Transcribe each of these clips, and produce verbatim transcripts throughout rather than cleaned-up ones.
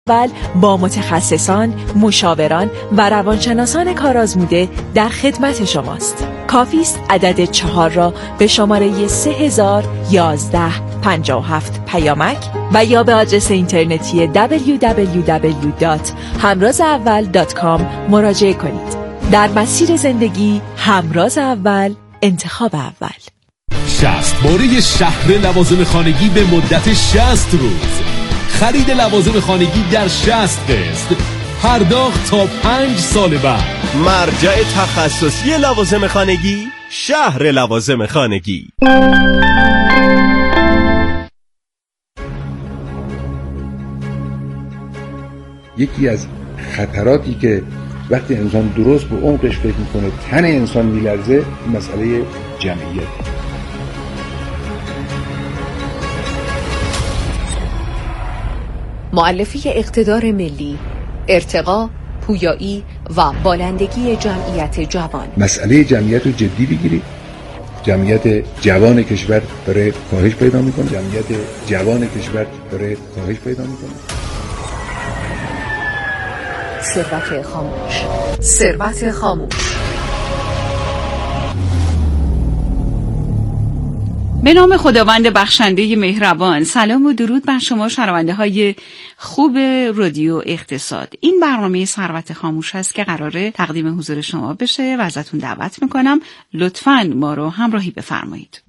اول با متخصصان، مشاوران و روانشناسان کارآزموده در خدمت شماست. کافی است عدد چهار را به شماره سه هزار و یازده پنجاه و هفت پیامک و یا به آدرس اینترنتی دبلیو دبلیو دبلیو دات همراز اول دات کام مراجعه کنید. در مسیر زندگی همراز اول، انتخاب اول. شصت باره شهر لوازم خانگی به مدت شصت روز. خرید لوازم خانگی در شصت قسط، پرداخت تا پنج سال بعد. مرجع تخصصی لوازم خانگی، شهر لوازم خانگی. یکی از خطراتی که وقتی انسان درست به عمقش فکر میکنه تن انسان میلرزه، مسئله جمعیت. مؤلفه اقتدار ملی، ارتقا، پویایی و بالندگی جمعیت جوان. مسئله جمعیت رو جدی بگیرید. جمعیت جوان کشور داره کاهش پیدا میکنه. جمعیت جوان کشور داره کاهش پیدا میکنه. ثروت خاموش. ثروت خاموش. به نام خداوند بخشنده مهربان. سلام و درود بر شما شنونده های خوب رادیو اقتصاد. این برنامه ثروت خاموش است که قراره تقدیم حضور شما بشه و ازتون دعوت میکنم لطفاً ما رو همراهی بفرمایید.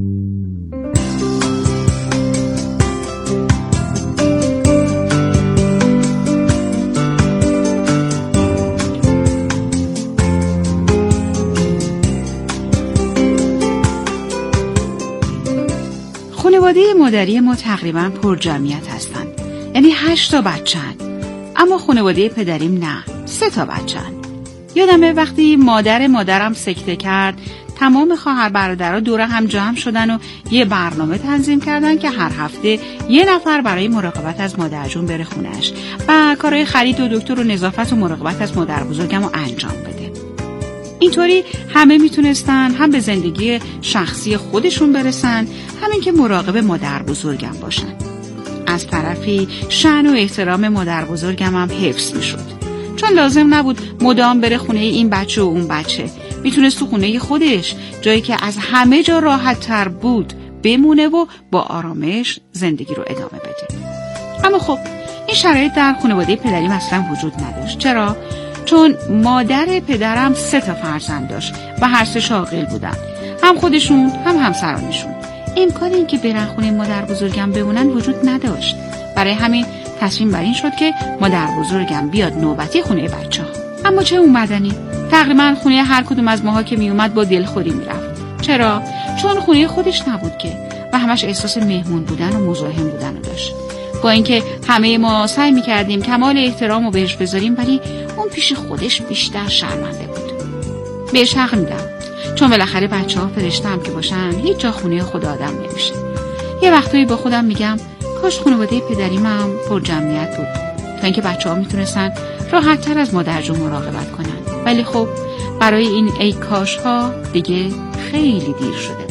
خانواده مادری ما تقریبا پر جمعیت هستن، یعنی هشت تا بچه‌ن. اما خانواده پدریم نه، سه تا بچه‌ن. یادمه وقتی مادر مادرم سکته کرد، تمام خواهر برادرها دور هم جمع شدن و یه برنامه تنظیم کردن که هر هفته یه نفر برای مراقبت از مادر جون بره خونش و کارهای خرید و دکتر و نظافت و مراقبت از مادر بزرگم رو انجام بده. اینطوری همه میتونستن هم به زندگی شخصی خودشون برسن، همین که مراقب مادر بزرگم باشن. از طرفی شأن و احترام مادر بزرگم هم حفظ میشد، چون لازم نبود مدام بره خونه این بچه و اون بچه. میتونست تو خونه خودش، جایی که از همه جا راحت تر بود، بمونه و با آرامش زندگی رو ادامه بده. اما خب این شرایط در خانواده پدریم اصلا وجود نداشت. چرا؟ چون مادر پدرم سه تا فرزند داشت و هر سه شاغل بودن، هم خودشون هم همسرانشون. امکان این که برن خونه مادر بزرگم بمونن وجود نداشت. برای همین تصمیم بر این شد که مادر بزرگم بیاد نوبتی خونه بچه‌ها. اما چه اومدنی؟ تقریبا خونه هر کدوم از ماها که می اومد با دلخوری میرفت. چرا؟ چون خونه خودش نبود که و همش احساس مهمون بودن و مزاحم بودن رو داشت. با اینکه همه ما سعی می‌کردیم کمال احترام رو بهش بذاریم، ولی اون پیش خودش بیشتر شرمنده بود. بهش حق میدم، چون بالاخره بچه‌ها فرشته هم که باشن هیچ جا خونه خود آدم نمیشه. یه وقتایی با خودم میگم کاش خانواده پدریم هم پر جمعیت بود، تا اینکه بچه‌ها میتونستن راحت‌تر از مادر جون مراقبت کنن. ولی خب برای این ای کاش ها دیگه خیلی دیر شده.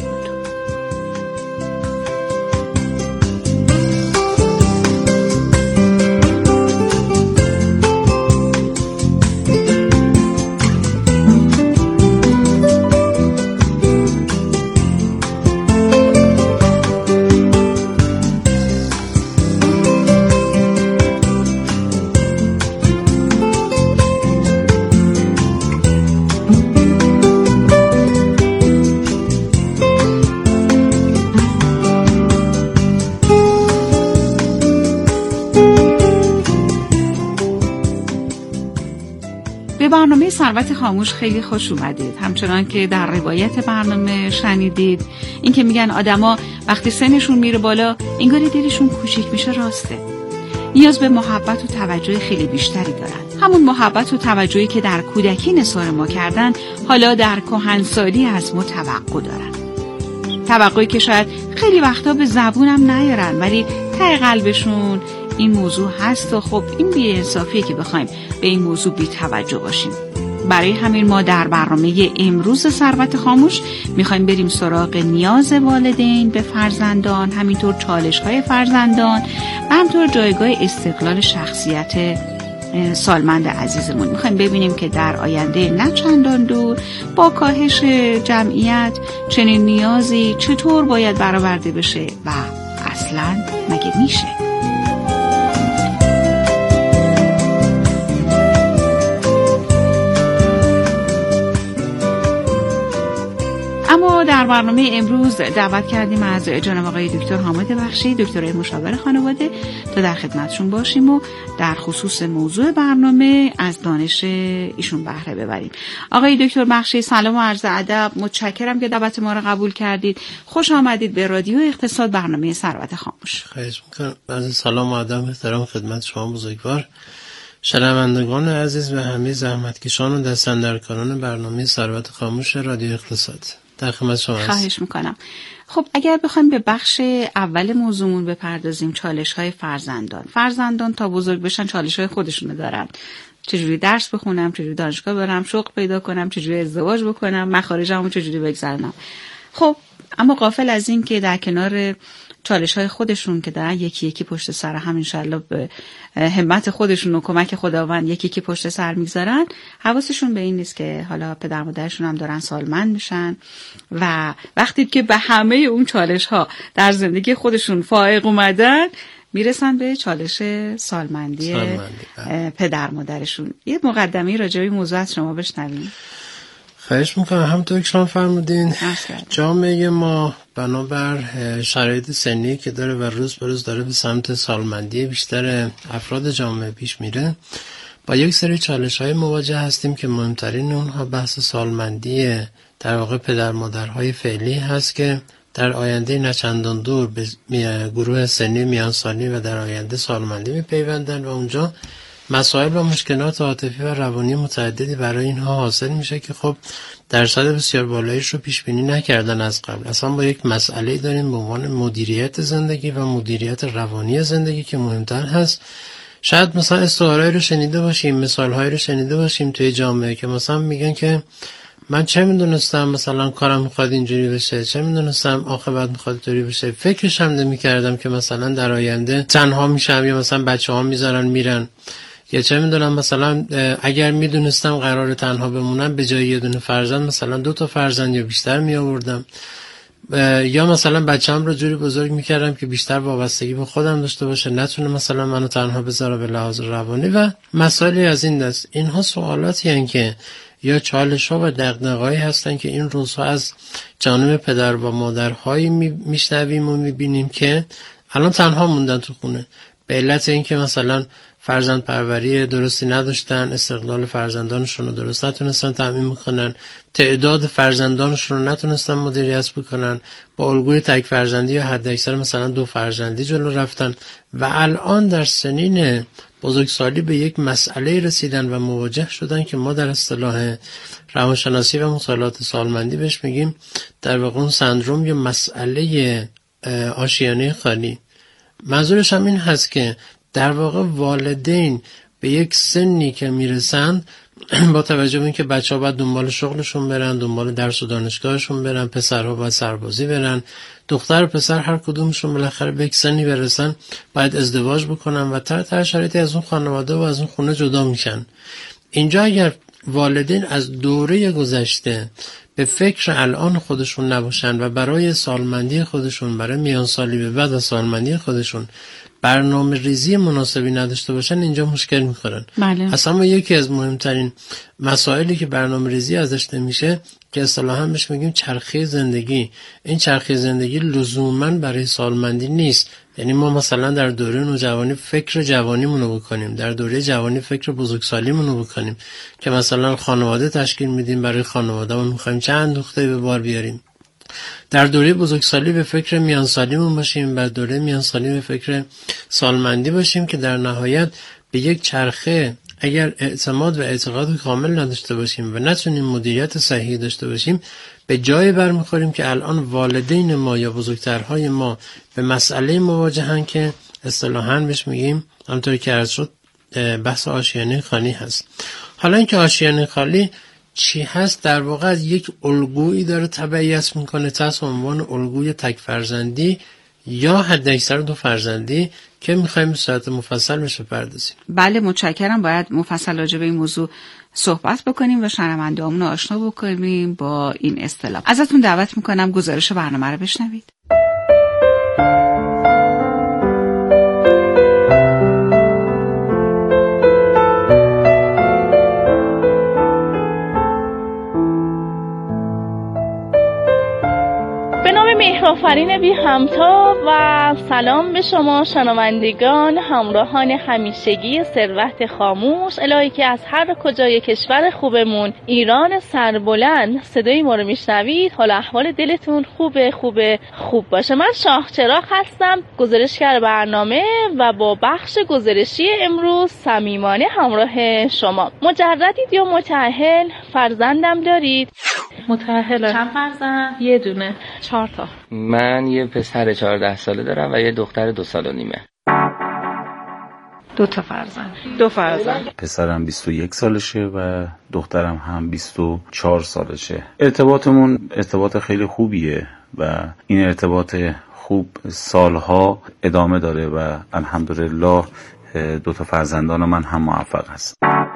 برنامه ثروت خاموش خیلی خوش اومدید. همچنان که در روایت برنامه شنیدید، این که میگن آدما وقتی سنشون میره بالا انگار دلشون کوچیک میشه، راسته. نیاز به محبت و توجه خیلی بیشتری دارن. همون محبت و توجهی که در کودکی نثار ما کردن، حالا در کهنسالی از ما توقع دارن. توقعی که شاید خیلی وقتا به زبونم نیارن، ولی ته قلبشون این موضوع هست و خب این بی‌انصافیه که بخوایم به این موضوع بی توجه باشیم. برای همین ما در برنامه امروز ثروت خاموش میخوایم بریم سراغ نیاز والدین به فرزندان، همینطور چالش‌های فرزندان و همینطور جایگاه استقلال شخصیت سالمند عزیزمون. میخوایم ببینیم که در آینده نه چندان دور با کاهش جمعیت چنین نیازی چطور باید برآورده بشه و اصلاً مگه میشه؟ اما در برنامه امروز دعوت کردیم از جناب آقای دکتر حامد بخشی، دکترای مشاور خانواده، تا در خدمتشون باشیم و در خصوص موضوع برنامه از دانش ایشون بهره ببریم. آقای دکتر بخشی، سلام و عرض ادب، متشکرم که دعوت ما رو قبول کردید. خوش آمدید به رادیو اقتصاد، برنامه ثروت خاموش. خواهش می‌کنم. از سلام و ادب احترام خدمت شما بزرگوار، شنوندگان عزیز و همه زحمتکشان و دست‌اندرکاران برنامه ثروت خاموش رادیو اقتصاد. در خدمت شما هستم. خواهش میکنم. خب اگر بخوایم به بخش اول موضوعمون بپردازیم، چالش‌های فرزندان. فرزندان تا بزرگ بشن چالش‌های خودشونو دارن. چجوری درس بخونم، چجوری دانشگاه برم، شغل پیدا کنم، چجوری ازدواج بکنم، مخارجمو چجوری بگذرونم. خب اما غافل از این که در کنار چالش‌های خودشون که دارن یکی یکی پشت سر هم انشالله به همت خودشون و کمک خداوند یکی یکی پشت سر میگذارن، حواسشون به این نیست که حالا پدر مادرشون هم دارن سالمند میشن و وقتی که به همه اون چالش‌ها در زندگی خودشون فائق اومدن میرسن به چالش سالمندی, سالمندی. پدر مادرشون. یه مقدمه راجع به موضوع از شما بشنویم. خواهش میکنم. همونطور که شما فرمودین جامعه ما بنابر شرایط سنی که داره و روز به روز داره به سمت سالمندی بیشتر افراد جامعه پیش میره، با یک سری چالش‌های مواجه هستیم که مهمترین اونها بحث سالمندی در واقع پدر مادرهای فعلی هست که در آینده نچندان دور به گروه سنی میان سالی و در آینده سالمندی میپیوندن و اونجا مسائل و مشکلات عاطفی و روانی متعددی برای اینها حاصل میشه که خب درصد بسیار بالاییش رو پیش بینی نکردن از قبل. اصلا با یک مسئله داریم به عنوان مدیریت زندگی و مدیریت روانی زندگی که مهمتر هست. شاید مثلا استعاره‌ای رو شنیده باشیم، مثال‌هایی رو شنیده باشیم توی جامعه که مثلا میگن که من چه میدونستم مثلا کارم میخواد اینجوری بشه، چه میدونستم عاقبت میخواد اینجوری بشه، فکرش هم نمی‌کردم که مثلا در آینده تنها میشم یا مثلا بچه‌ها میذارن میرن، یا چه میدونم مثلا اگر میدونستم قرار تنها بمونم به جای یه دونه فرزند مثلا دو تا فرزند یا بیشتر می آوردم، یا مثلا بچه‌ام رو جوری بزرگ میکردم که بیشتر وابستگی به خودم داشته باشه، نتونه مثلا منو تنها بذاره به لحاظ روانی و مسائلی از این دست. اینها سوالاتی هستند که یا چالش‌ها و دغدغه‌هایی هستن که این روزها از جانب پدر و مادرهایی میشنویم و میبینیم که الان تنها موندن تو خونه به علت اینکه مثلا فرزند پروری درستی نداشتن، استقلال فرزندانشون رو درست نتونستن تامین کنن، تعداد فرزندانشون رو نتونستن مدیریت بکنن، با الگوی تک فرزندی یا حد اکثر مثلا دو فرزندی جلو رفتن و الان در سنین بزرگسالی به یک مسئله رسیدن و مواجه شدن که ما در اصطلاح روانشناسی و مطالعات سالمندی بهش میگیم در واقع اون سندروم یا مسئله آشیانه خالی. منظورش هم این هست که در واقع والدین به یک سنی که میرسند با توجه به اینکه بچه‌ها باید دنبال شغلشون برن، دنبال درس و دانشگاهشون برن، پسرها باید سربازی برن، دختر و پسر هر کدومشون بالاخره به یک سنی برسن باید ازدواج بکنن و تحت هر شرایطی از اون خانواده و از اون خونه جدا میشن. اینجا اگر والدین از دوره گذشته به فکر الان خودشون نباشن و برای سالمندی خودشون، برای میان سالی به بعد از سالمندی خودشون برنامه ریزی مناسبی نداشته باشن، اینجا مشکل میخورن. بله. اصلا یکی از مهمترین مسائلی که برنامه ریزی ازش نمیشه که اصطلاحاً بهش میگیم چرخه زندگی. این چرخه زندگی لزوماً برای سالمندی نیست. یعنی ما مثلا در دوره نوجوانی فکر جوانیمون رو بکنیم، در دوره جوانی فکر بزرگسالیمون رو بکنیم که مثلا خانواده تشکیل میدیم، برای خانوادهمون میخوایم چند دختر به بار بیاریم. در دوره بزرگسالی به فکر میانسالیمون باشیم، بعد دوره میانسالی به فکر سالمندی باشیم که در نهایت به یک چرخه اگر اعتماد و اعتقاد کامل نداشته باشیم و نتونیم مدیریت صحیح داشته باشیم به جای برمیخوریم که الان والدین ما یا بزرگترهای ما به مسئله مواجهن که اصطلاحاً بهش میگیم همونطور که عرض شد بحث آشیانه خالی هست. حالا اینکه آشیانه خالی چی هست، در واقع از یک الگویی داره تبعیت میکنه تحت عنوان الگوی تک فرزندی یا حداکثر دو فرزندی که میخوایم به صورت مفصل بهش بپردازیم. بله متشکرم. باید مفصل راجع به این موضوع صحبت بکنیم و شنوندهامون رو آشنا بکنیم با این اصطلاح. ازتون دعوت میکنم گزارش برنامه رو بشنوید. آفرین بی همتا و سلام به شما شنوندگان همراهان همیشگی ثروت خاموش. الهی که از هر کجای کشور خوبمون ایران سربلند صدای ما رو میشنوید، حال احوال دلتون خوبه خوبه خوب باشه. من شاه چراغ هستم، گزارشگر برنامه و با بخش گزارشی امروز صمیمانه همراه شما. مجردید یا متأهل؟ فرزندم دارید؟ متأهلم. چند فرزند؟ یه دونه. چهار تا. من یه پسر چهارده ساله دارم و یه دختر دو سال و نیمه. دو تا فرزند. دو فرزند. پسرم بیست و یک سالشه و دخترم هم بیست و چهار سالشه. ارتباطمون ارتباط خیلی خوبیه و این ارتباط خوب سالها ادامه داره و الحمدلله دو تا فرزندان من هم موفق هست.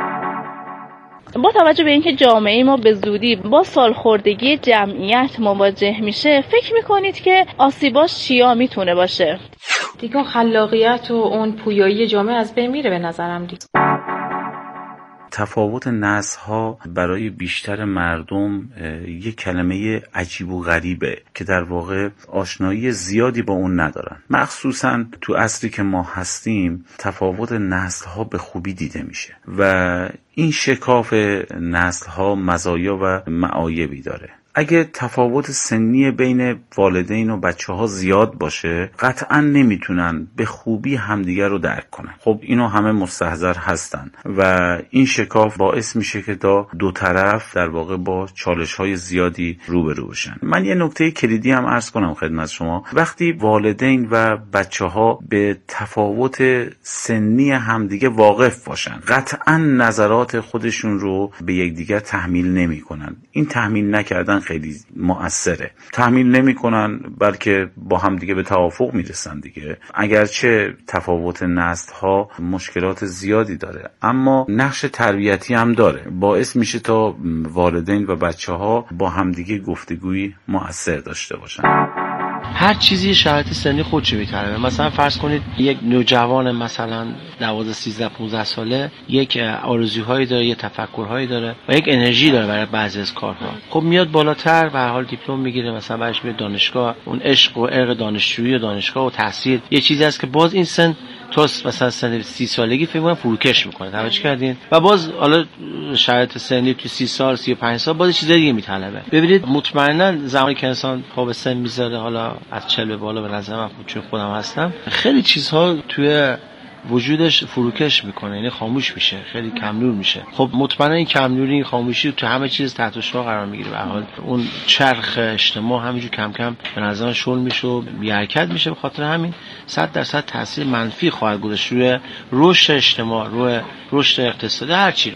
با توجه به اینکه جامعه ما به زودی با سالخوردگی جمعیت مواجه میشه، فکر میکنید که آسیباش چیا میتونه باشه؟ دیگه خلاقیت و اون پویایی جامعه از بین میره به نظرم دیگه. تفاوت نسل‌ها برای بیشتر مردم یک کلمه عجیب و غریبه که در واقع آشنایی زیادی با اون ندارن. مخصوصا تو عصری که ما هستیم تفاوت نسل‌ها به خوبی دیده میشه و این شکاف نسل‌ها مزایا و معایبی داره. اگه تفاوت سنی بین والدین و بچه ها زیاد باشه قطعا نمیتونن به خوبی همدیگر رو درک کنن. خب اینو همه مستحضر هستن و این شکاف باعث میشه که تا دو طرف در واقع با چالش های زیادی روبرو بشن. من یه نکته کلیدی هم عرض کنم خدمت شما. وقتی والدین و بچه ها به تفاوت سنی همدیگه واقف باشن قطعا نظرات خودشون رو به یکدیگر تحمیل نمی کنن. این تحمیل نکردن خیلی مؤثره. تحمیل نمی کنن بلکه با هم دیگه به توافق میرسن دیگه. اگرچه تفاوت نسل ها مشکلات زیادی داره اما نقش تربیتی هم داره. باعث میشه تا والدین و بچه ها با هم دیگه گفتگوی مؤثر داشته باشن. هر چیزی شرایط سنی خودشه میطلبه. مثلا فرض کنید یک نوجوان مثلا دوازده سیزده پانزده ساله یک آرزوهایی داره، یک تفکرهایی داره و یک انرژی داره برای بعضی از کارها. خب میاد بالاتر به هر حال دیپلم میگیره، مثلا بعدش میاد دانشگاه، اون عشق و ارق دانشجویی و دانشگاه و تحصیل یه چیزی است که باز این سن توست مثلا سن سی سالگی فکر کنم فروکش میکنه. توجه کردین؟ و باز حالا شرایط سنی تو سی سال سی و پنج سال باز چیز دیگه میطلبه. ببینید مطمئنا زمانی که انسان پا به سن میذاره، حالا از چهل به بالا به نظر من چون خودم هستم، خیلی چیزها توی وجودش فروکش میکنه، یعنی خاموش میشه، خیلی کم نور میشه. خب مطمئنا این کم نوری، این خاموشی تو همه چیز تحت شعاع قرار میگیره. به هر حال اون چرخ اجتماع همینجور کم کم به نظر شل میشه و بی حرکت میشه. به خاطر همین صد درصد تاثیر منفی خواهد گذاشت روی رشد اجتماع، روی رشد اقتصادی، هر چی.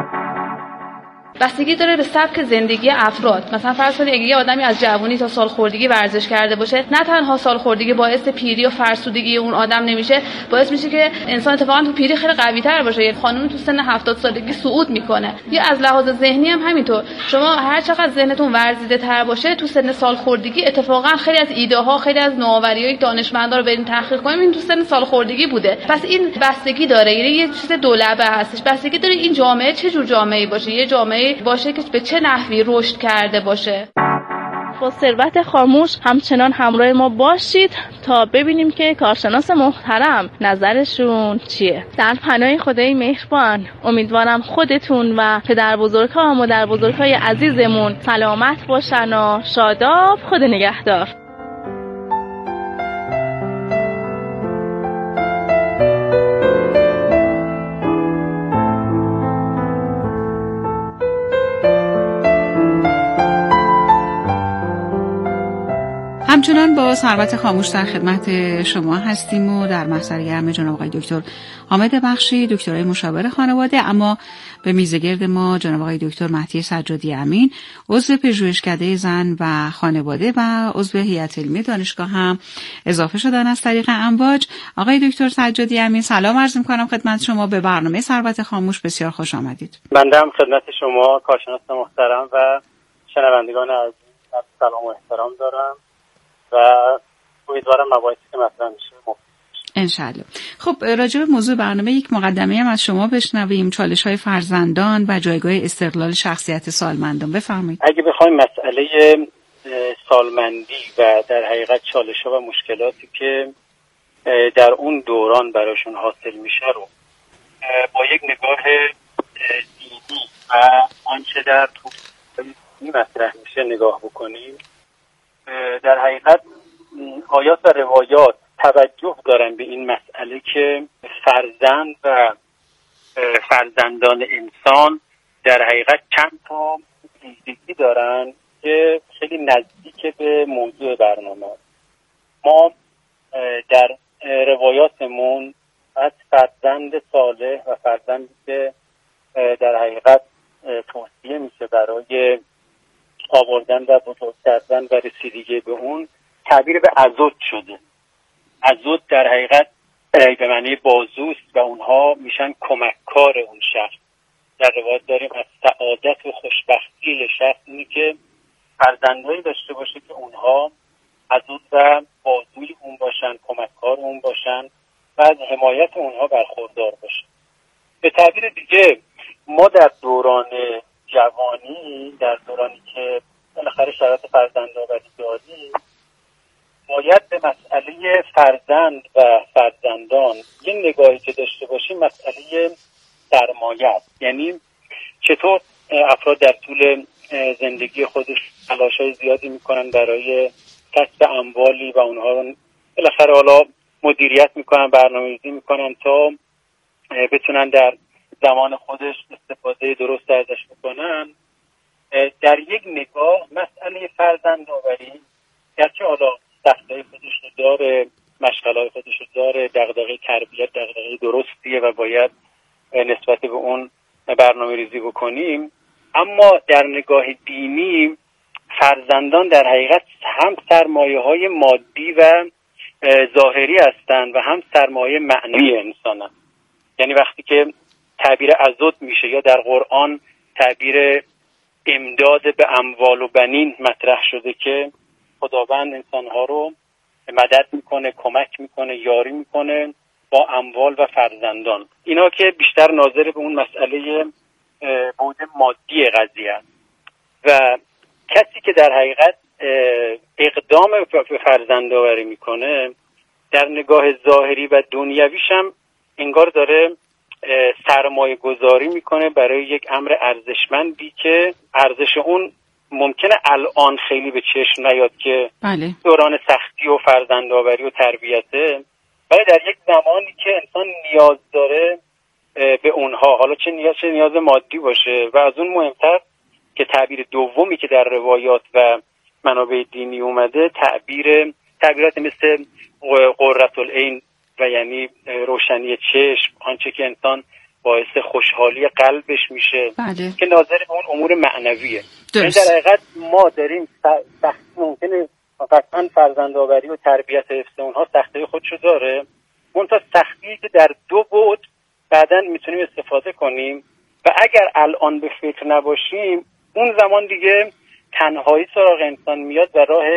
بستگی داره به سبک زندگی افراد. مثلا فرض کنید اگه یه آدمی از جوانی تا سالخوردگی ورزش کرده باشه، نه تنها سالخوردگی باعث پیری و فرسودگی اون آدم نمیشه، باعث میشه که انسان اتفاقا تو پیری خیلی قوی‌تر باشه. یه خانم تو سن هفتاد سالگی صعود میکنه. یا از لحاظ ذهنی هم همینطور. شما هر چقدر ذهنتون ورزیده تر باشه تو سن سالخوردگی اتفاقا خیلی از ایده ها، خیلی از نوآوری‌های دانشمندا رو بریم تحقیق کنیم، این تو سن سالخوردگی بوده. پس این بستگی داره، یعنی یه چیز دولبه هستش. بستگی داره این جامعه چه جور جامعه‌ای باشه. یه جامعه باشه که به چه نحوی رشد کرده باشه. با ثروت خاموش همچنان همراه ما باشید تا ببینیم که کارشناس محترم نظرشون چیه. در پناه خدای مهربان امیدوارم خودتون و پدر بزرگ‌ها و مادر بزرگ‌های عزیزمون سلامت باشن و شاداب. خدا نگهدار. همچنان با ثروت خاموش در خدمت شما هستیم و در محضر گرم جناب آقای دکتر حامد بخشی، دکترای مشاور خانواده، اما به میزگرد ما جناب آقای دکتر مهدی سجادی امین، عضو پژوهشکده زن و خانواده و عضو هیئت علمی دانشگاه هم اضافه شدن از طریق امواج. آقای دکتر سجادی امین، سلام عرض می‌کنم خدمت شما. به برنامه ثروت خاموش بسیار خوش آمدید. بنده هم خدمت شما کارشناس محترم و شنوندگان عزیز سلام و احترام دارم و امیدوارم مباحثی که مطرح میشه مفید انشالله. خب راجع به موضوع برنامه یک مقدمه هم از شما بشنویم، چالش‌های فرزندان و جایگاه استقلال شخصیت سالمندان. بفرمایید. اگه بخوایم مسئله سالمندی و در حقیقت چالش‌ها و مشکلاتی که در اون دوران براشون حاصل میشه رو با یک نگاه دینی و آنچه در توی مطرح میشه نگاه بکنیم، در حقیقت آیات و روایات توجه دارن به این مسئله که فرزند و فرزندان انسان در حقیقت چند تا ویژگی دارن که خیلی نزدیک به موضوع برنامه. ما در روایاتمون از فرزند صالح و فرزندی که در حقیقت توصیه میشه برای آوردن و بزرگ کردن و رسیدگی به اون تعبیر به عضد شده. عضد در حقیقت به معنی بازوست و اونها میشن کمککار اون شخص. در روایت داریم از سعادت و خوشبختی شخص اینی که فرزندایی داشته باشه که اونها عضد و بازوی اون باشن، کمککار اون باشن و از حمایت اونها برخوردار باشن. به تعبیر دیگه ما در دوران جوانی، در دورانی که بالاخره شرایط فرزندآوری داریم، باید به مسئله فرزند و فرزندان یه نگاهی که داشته باشیم مسئله سرمایه است. یعنی چطور افراد در طول زندگی خودش تلاش‌های زیادی میکنن برای کسب اموالی و اونها رو بالاخره حالا مدیریت میکنن، برنامه‌ریزی میکنن تا بتونن در زمان خودش استفاده درست ازش بکنن. در یک نگاه مسئله فرزندآوری گرچه حالا سختی‌های خودش رو داره، مشغله‌های خودش رو داره، دغدغه تربیت دغدغه درستیه و باید نسبت به اون برنامه‌ریزی بکنیم، اما در نگاه دینی فرزندان در حقیقت هم سرمایه‌های مادی و ظاهری هستند و هم سرمایه معنوی انسانن. یعنی وقتی که تعبیر عضد میشه یا در قرآن تعبیر امداد به اموال و بنین مطرح شده که خداوند انسانها رو مدد میکنه، کمک میکنه، یاری میکنه با اموال و فرزندان، اینا که بیشتر ناظر به اون مسئله بعد مادی قضیه است. و کسی که در حقیقت اقدام به فرزندآوری میکنه در نگاه ظاهری و دنیویش هم انگار داره سرمایه گذاری میکنه برای یک امر ارزشمندی که ارزش اون ممکنه الان خیلی به چشم نیاد که بله. دوران سختی و فرزندآوری و تربیته، ولی در یک زمانی که انسان نیاز داره به اونها، حالا چه نیاز چه نیاز مادی باشه، و از اون مهمتر که تعبیر دومی که در روایات و منابع دینی اومده تعبیر تعبیرات مثل قرة العین و یعنی روشنی چشم، آنچه که انسان باعث خوشحالی قلبش میشه بله. که ناظر به اون امور معنویه. این در حقیقت ما داریم سخت ممکنه قطعا فرزندآوری و تربیت حفظ اونها سختی خودشو داره، منتها سختی که در دو بعد بعداً میتونیم استفاده کنیم و اگر الان به فکر نباشیم اون زمان دیگه تنهایی سراغ انسان میاد و راه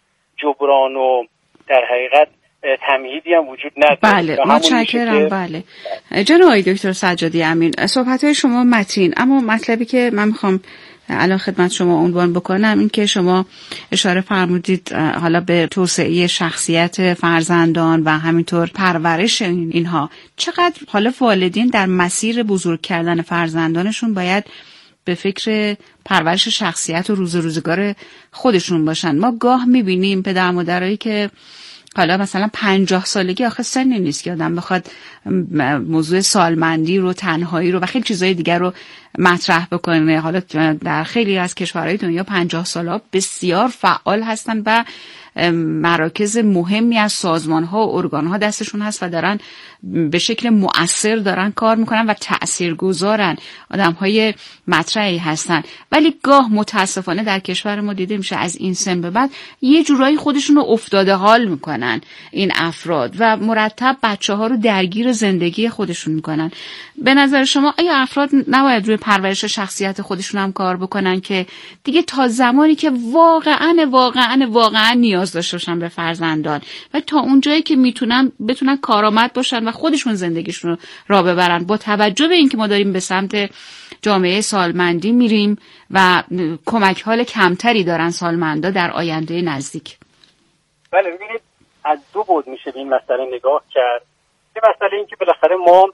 جبران و در حقیقت تمهیدی هم وجود نداره. بله متشکرم. بله جناب آقای دکتر سجادی امین، صحبت‌های شما متین، اما مطلبی که من میخوام الان خدمت شما عنوان بکنم این که شما اشاره فرمودید حالا به توسعه شخصیت فرزندان و همینطور پرورش اینها، چقدر حالا والدین در مسیر بزرگ کردن فرزندانشون باید به فکر پرورش شخصیت و روز روزگار خودشون باشن. ما گاه میبینیم پدر مادرایی که حالا مثلا پنجاه سالگی آخه سنی نیست که آدم بخواد موضوع سالمندی رو، تنهایی رو و خیلی چیزای دیگر رو مطرح بکنه. حالا در خیلی از کشورهای دنیا پنجاه سالا بسیار فعال هستن و مراکز مهمی از سازمان‌ها و ارگان‌ها دستشون هست و دارن به شکل مؤثر دارن کار میکنن و تأثیرگذارن، آدم‌های مطرحی هستن. ولی گاه متاسفانه در کشور ما دیده میشه از این سن به بعد یه جورایی خودشون رو افتاده حال میکنن این افراد و مرتب بچه‌ها رو درگیر زندگی خودشون میکنن. به نظر شما آیا افراد نباید روی پرورش شخصیت خودشون هم کار بکنن که دیگه تا زمانی که واقعا واقعا واقعا نیاز داشته باشن به فرزندان و تا اونجایی که میتونن بتونن کارآمد باشن و خودشون زندگیشون رو راه ببرن، با توجه به اینکه ما داریم به سمت جامعه سالمندی میریم و کمک حال کمتری دارن سالمندا در آینده نزدیک؟ بله، ببینید از دو بعد میشه به این مسئله نگاه کرد. یه مسئله این که بالاخره ما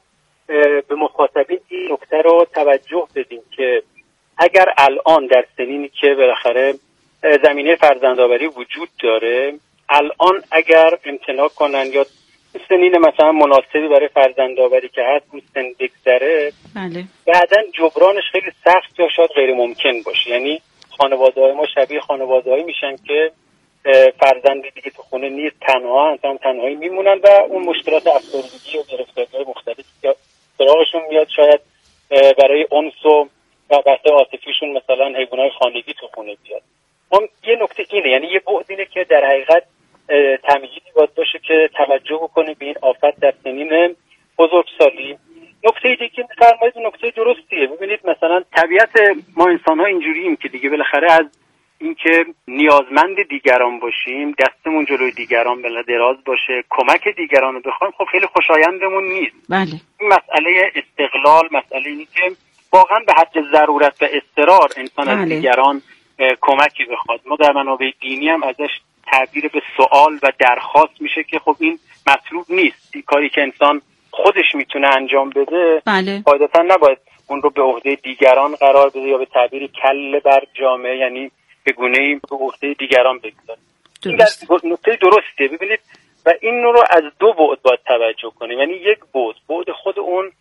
به مخاطبین این نکته رو توجه بدیم که اگر الان در سنینی که بالاخره زمینه فرزندآوری وجود داره، الان اگر امتناع کنن یا سنین مثلا مناسبی برای فرزندآوری که هست اون سن بگذره، بله، بعداً جبرانش خیلی سخت یا شاید غیر ممکن باشه. یعنی خانواده‌های ما شبیه خانواده‌هایی میشن که فرزندی دیگه تو خونه نیست، تنها هم تنهایی میمونن و اون مشکلات افسردگی و گرفتاری‌های مختلفی که سراغشون میاد، شاید برای انس و بحث عاطفیشون مثلا حیوانات خانگی تو خونه بیاد. اون یه نکته اینه، یعنی یه بعد اینه که در حقیقت تمهیدی باید باشه که توجه بکنیم به این آفت در سنین بزرگسالی. نکته دیگه که می‌فرمایید نکته درستیه. ببینید مثلا طبیعت ما انسان‌ها اینجوریم که دیگه بالاخره از اینکه نیازمند دیگران باشیم، دستمون جلوی دیگران بلا دراز باشه، کمک دیگران رو بخوایم، خب خیلی خوشایندمون نیست. بله. این مسئله استقلال، مسئله اینه که واقعا به حد ضرورت و اضطرار انسان بله. از دیگران کمکی بخواد. ما در منابع دینی هم ازش تعبیر به سوال و درخواست میشه که خب این مطلوب نیست. این کاری که انسان خودش میتونه انجام بده بله. قاعدتا نباید اون رو به عهده دیگران قرار بده یا به تعبیر کله بر جامعه، یعنی به گونه‌ای به عهده دیگران بگذاره. این نکته درسته. ببینید و این رو از دو بعد باید توجه کنیم. یعنی یک بعد بعد خود اون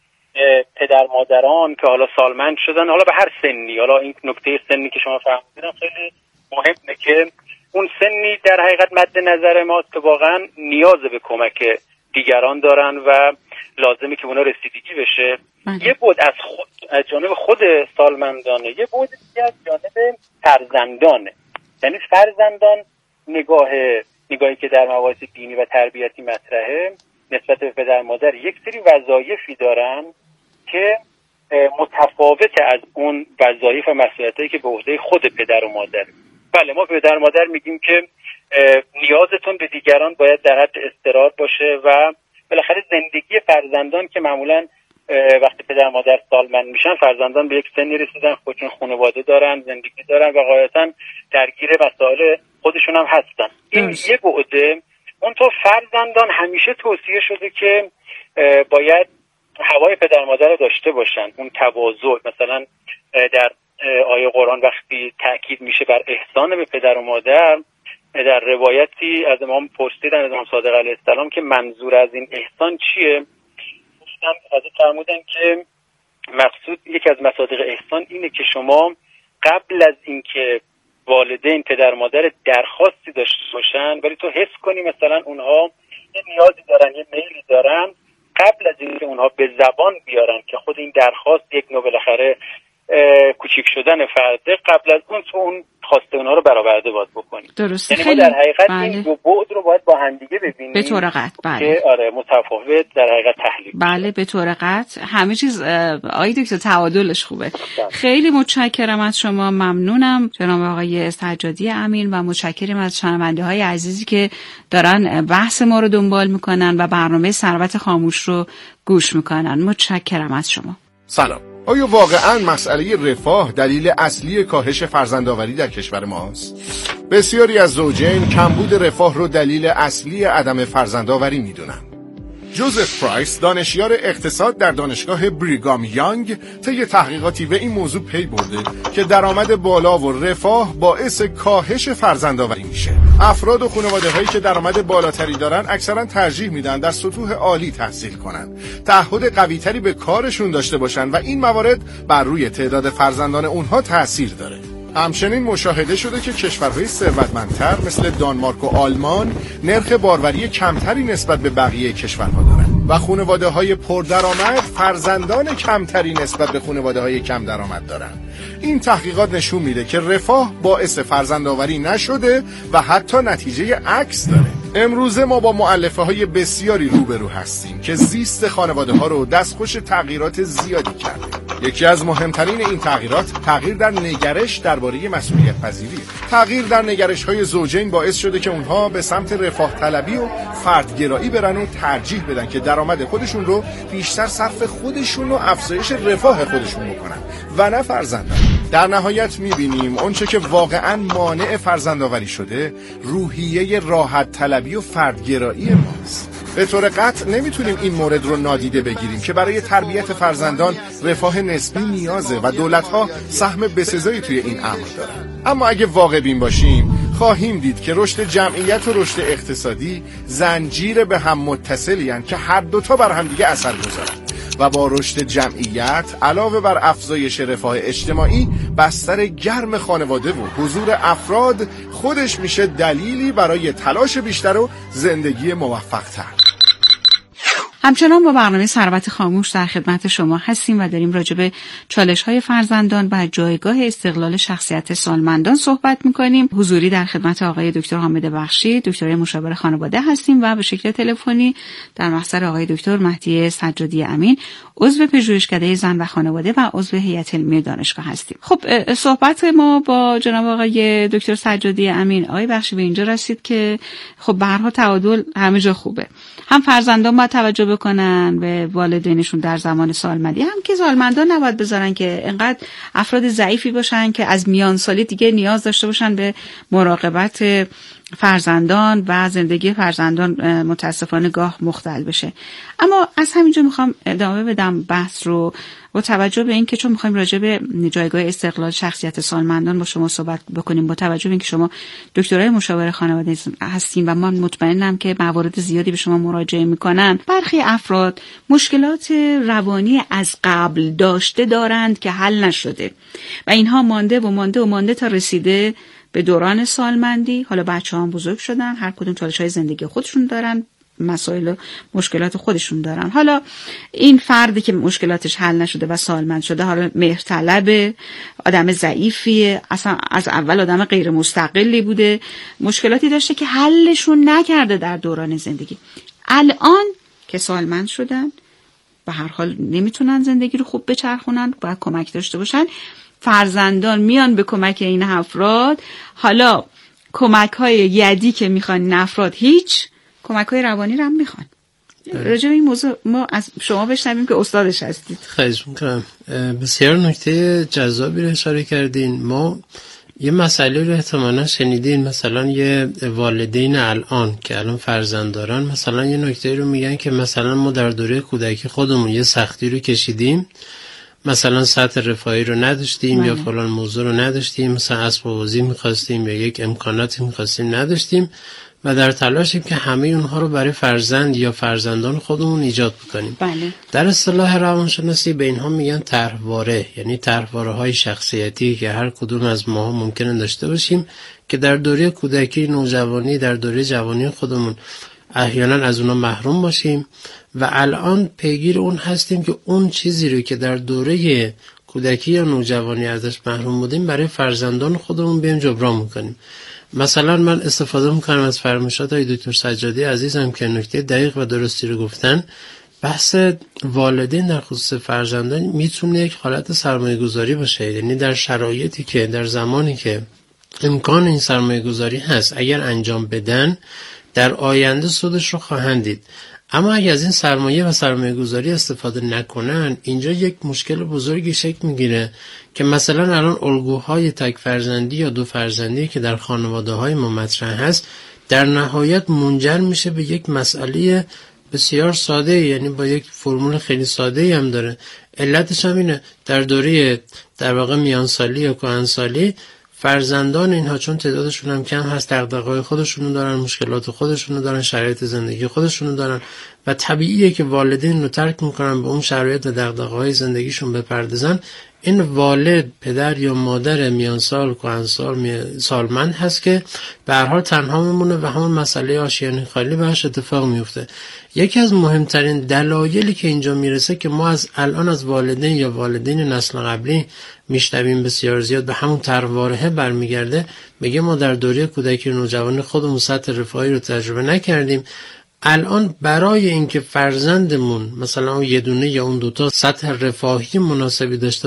پدر مادران که حالا سالمند شدن، حالا به هر سنی، حالا این نکته سنی که شما فهمیدین خیلی مهمه که اون سنی در حقیقت مد نظر ماست که واقعا نیاز به کمک دیگران دارن و لازمه که اونا رسیدگی بشه. مهم. یه بعد از خود از جانب خود سالمندانه، یه بعد دیگه از جانب فرزندانه. یعنی فرزندان نگاه نگاهی که در مباحث دینی و تربیتی مطرحه نسبت به پدر مادر، یک سری وظایفی دارن که متفاوت از اون وظایف و مسئولیتایی که به عهده خود پدر و مادر. بله، ما پدر و مادر میگیم که نیازتون به دیگران باید در حد استراحت باشه و بالاخره زندگی فرزندان که معمولا وقتی پدر و مادر سالمند میشن، فرزندان به یک سنی رسیدن، خودشون خانواده دارن، زندگی دارن و غالبا درگیر مسائل خودشون هم هستن. این یه بعده. اونطور فرزندان همیشه توصیه شده که باید هوای پدر مادر رو داشته باشن، اون تواضع. مثلا در آیه قرآن وقتی تأکید میشه بر احسان به پدر و مادر، در روایتی از امام پرسیدن از امام صادق علیه السلام که منظور از این احسان چیه؟ حضرت فرمودن که مقصود یکی از مصادیق احسان اینه که شما قبل از اینکه والدین پدر مادر درخواستی داشته باشن ولی تو حس کنی مثلا اونها یه نیازی دارن، یه میلی دارن، قبل از اینکه اونها به زبان بیارن که خود این درخواست یک نوع بالاخره کوچیک شدن فرده، قبل از اون تو اون خواسته اونها رو برآورده باید بکنیم. درسته. یعنی ما در حقیقت بله. این دو بعد رو باید با همدیگه ببینیم به طور قطع. بله. که آره متفاوت در حقیقت تحلیل. بله به طور قطع همه چیز آقای دکتر تعادلش خوبه. بله. خیلی متشکرم از شما، ممنونم جناب آقای سجادی امین و متشکرم از شنونده های عزیزی که دارن بحث ما رو دنبال میکنن و برنامه ثروت خاموش رو گوش میکنن. متشکرم از شما. سلام. آیا واقعاً مسئله رفاه دلیل اصلی کاهش فرزندآوری در کشور ماست؟ بسیاری از زوجین کمبود رفاه رو دلیل اصلی عدم فرزندآوری میدونن. جوزف پرایس، دانشیار اقتصاد در دانشگاه بریگام یانگ، طی تحقیقاتی به این موضوع پی برده که درآمد بالا و رفاه باعث کاهش فرزندآوری میشه. افراد و خانواده‌هایی که درآمد بالاتری دارن اکثرا ترجیح میدن در سطوح عالی تحصیل کنن، تعهد قوی‌تری به کارشون داشته باشن و این موارد بر روی تعداد فرزندان اونها تأثیر داره. همچنین مشاهده شده که کشورهای ثروتمندتر مثل دانمارک و آلمان نرخ باروری کمتری نسبت به بقیه کشورها دارند و خانواده‌های پردرآمد فرزندان کمتری نسبت به خانواده‌های کم درآمد دارند. این تحقیقات نشون میده که رفاه باعث فرزندآوری نشده و حتی نتیجه عکس داره. امروزه ما با مؤلفه‌های بسیاری روبرو هستیم که زیست خانواده‌ها رو دستخوش تغییرات زیادی کرده. یکی از مهمترین این تغییرات تغییر در نگرش درباره مسئولیت پذیری. تغییر در نگرش‌های زوجین باعث شده که اونها به سمت رفاه طلبی و فردگرایی برن و ترجیح بدن که درآمد خودشون رو بیشتر صرف خودشون و افزایش رفاه خودشون بکنن و نه فرزندان. در نهایت می‌بینیم اونچه که واقعاً مانع فرزندآوری شده روحیه راحت طلبی و فردگرایی ماست. به طور قطع نمیتونیم این مورد رو نادیده بگیریم که برای تربیت فرزندان رفاه نسبی نیازه و دولت‌ها سهم بسزایی توی این امر دارن. اما اگه واقع بین باشیم خواهیم دید که رشد جمعیت و رشد اقتصادی زنجیر به هم متصلی هستند که هر دوتا بر هم دیگه اثر گذارن و با رشد جمعیت علاوه بر افزایش رفاه اجتماعی بستر گرم خانواده و حضور افراد خودش میشه دلیلی برای تلاش بیشتر و زندگی موفق‌تر. همچنان با برنامه ثروت خاموش در خدمت شما هستیم و داریم راجع به چالش‌های فرزندان و جایگاه استقلال شخصیت سالمندان صحبت می‌کنیم. حضوری در خدمت آقای دکتر حامد بخشی، دکترای مشاور خانواده هستیم و به شکل تلفنی در محضر آقای دکتر مهدی سجادی امین، عضو پژوهشکده زن و خانواده و عضو هیئت علمی دانشگاه هستیم. خب صحبت ما با جناب آقای دکتر سجادی امین آقای بخشی به اینجا رسید که خب به هر حال تعادل همه جا خوبه. هم فرزندان باید توجه بکنن به والدینشون در زمان سالمندی، هم که سالمندان نباید بذارن که انقدر افراد ضعیفی باشن که از میان سالی دیگه نیاز داشته باشن به مراقبت فرزندان و زندگی فرزندان متاسفانه گاه مختل بشه. اما از همینجا میخوام ادامه بدم بحث رو با توجه به این که چون میخوایم راجع به جایگاه استقلال شخصیت سالمندان با شما صحبت بکنیم، با توجه به این که شما دکترای مشاور خانواده هستین و من مطمئنم که موارد زیادی به شما مراجعه میکنن، برخی افراد مشکلات روانی از قبل داشته دارند که حل نشده و اینها مانده و مانده و مانده تا رسیده به دوران سالمندی. حالا بچه هم بزرگ شدن، هر کدوم چالش‌های زندگی خودشون دارن، مسائل و مشکلات خودشون دارن. حالا این فردی که مشکلاتش حل نشده و سالمند شده، حالا مهرطلبه، آدم ضعیفیه، اصلا از اول آدم غیر مستقلی بوده، مشکلاتی داشته که حلشون نکرده در دوران زندگی. الان که سالمند شدن به هر حال نمیتونن زندگی رو خوب بچرخونن، باید کمک داشته باشن. فرزندان میان به کمک این افراد. حالا کمک های یدی که میخوان این افراد هیچ، کمک های روانی رو هم میخوان. راجع به این موضوع ما از شما بشنویم که استادش هستید. خواهش میکنم. بسیار نکته جذابی رو اشاره کردین. ما یه مسئله رو احتمالا شنیدین، مثلا یه والدین الان که الان فرزند دارن مثلا یه نکته رو میگن که مثلا ما در دوره کودکی خودمون یه سختی رو کشیدیم، مثلا سطح رفاهی رو نداشتیم ماله. یا فلان موضوع رو نداشتیم، مثلا اسباب بازی می‌خواستیم یا یک امکاناتی می‌خواستیم نداشتیم و در تلاشیم که همه اونها رو برای فرزند یا فرزندان خودمون ایجاد بکنیم. بله. در اصطلاح روانشناسی به اینها میگن طرحواره، یعنی طرحواره‌های شخصیتی که هر کدوم از ماها ممکنه داشته باشیم که در دوره کودکی، نوجوانی، در دوره جوانی خودمون احیانا از اونا محروم باشیم و الان پیگیر اون هستیم که اون چیزی رو که در دوره کودکی یا نوجوانی ازش محروم بودیم برای فرزندان خودمون بیایم جبران میکنیم. مثلا من استفاده میکنم از فرمایشات های دکتر سجادی عزیزم که نکته دقیق و درستی رو گفتن. بحث والدین در خصوص فرزندان میتونه یک حالت سرمایه گذاری باشه، یعنی در شرایطی که در زمانی که امکان این سرمایه گذاری هست اگر انجام بدن در آینده سودش رو خواهند دید. اما اگر از این سرمایه و سرمایه گذاری استفاده نکنن، اینجا یک مشکل بزرگی شکل میگیره که مثلا الان الگوهای تک فرزندی یا دو فرزندی که در خانواده های ما مطرح هست در نهایت منجر میشه به یک مسئله بسیار ساده، یعنی با یک فرمول خیلی ساده هم داره. علتش هم اینه در دوره در واقع میانسالی یا کهنسالی فرزندان اینها چون تعدادشون هم کم هست، دغدغه‌های خودشونو دارن، مشکلات خودشونو دارن، شرایط زندگی خودشونو دارن و طبیعیه که والدین رو ترک میکنن به اون شرایط و دغدغه‌های زندگیشون بپردازن. این والد، پدر یا مادر میان سال، کهنسال، می... سالمند هست که به هر حال تنها میمونه و همون مسئله آشیانه خالی بهش اتفاق میفته. یکی از مهمترین دلایلی که اینجا میرسه که ما از الان از والدین یا والدین نسل قبلی میشنویم بسیار زیاد به همون ترواره برمیگرده، میگه ما در دوره کودکی و نوجوانی خودمون سطح رفاهی رو تجربه نکردیم. الان برای اینکه فرزندمون مثلا اون یه دونه یا اون دوتا سطح رفاهی مناسبی داشته